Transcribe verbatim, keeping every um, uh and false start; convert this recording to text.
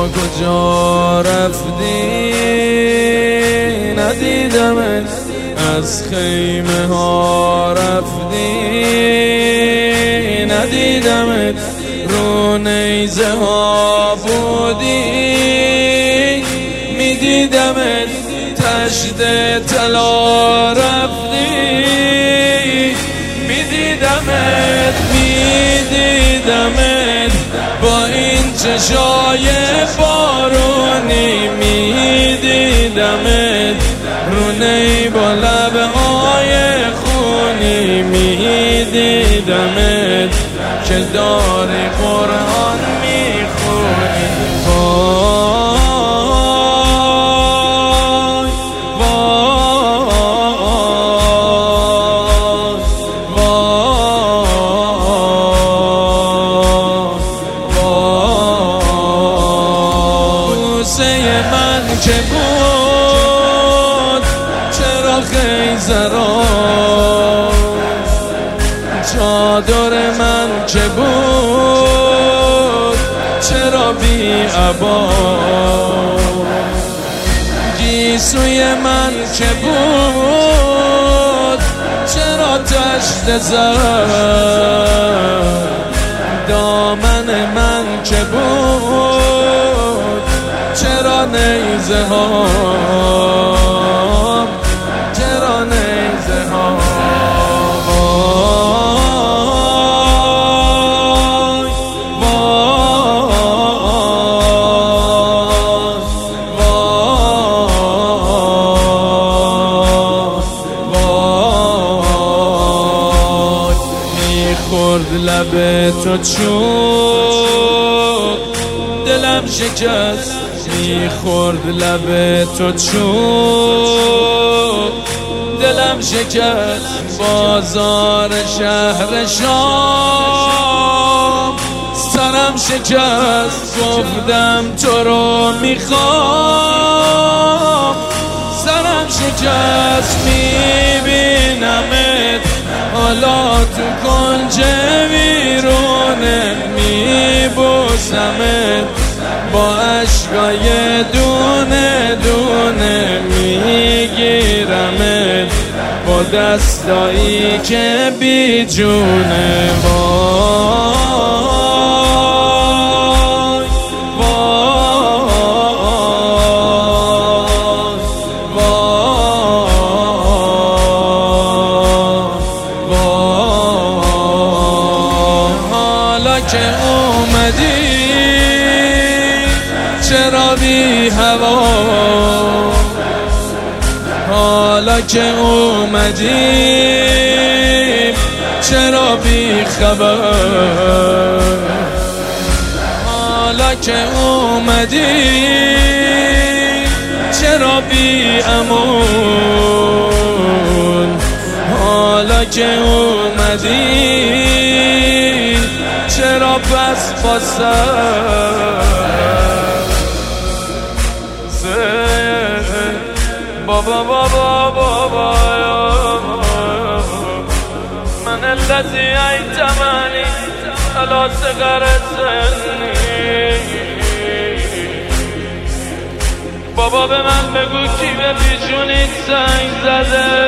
بابا کجا رفتی ندیدمت، از خیمه ها رفتی ندیدمت، رو نیزه ها بودی میدیدمت، تشت طلا رفتی میدیدمت میدیدمت، با این چشای بارونی میدیدمت، رو نی با لبهای خونی میدیدمت، که داری قرآن میخونی. من که بود چرا خیزرا، چادر من که بود چرا بی عبا، گیسوی من که بود چرا تشت زد، دامن من که بود چرا نیزه ها، چرا نیزه ها. میخورد لب تو چون دلم شکست، میخورد لب تو چون دلم شکست، بازار شهر شام سرم شکست، گفتم تو رو میخوام سرم شکست، میبینمت حالا تو کنج ویرونه، میبوسمت با عشقای دونه دونه، میگیرمت با دستایی که بی جونه. وای وای وای، حالا که اومدی چرا بی هوا، حالا که اومدی چرا بی خبر، حالا که اومدی چرا بی امان، حالا که اومدی چرا بس با سر. بابا بابا بابا من الذي أيتمني على صغر سني، بابا به من بگو کی به پیشونیت سنگ زده،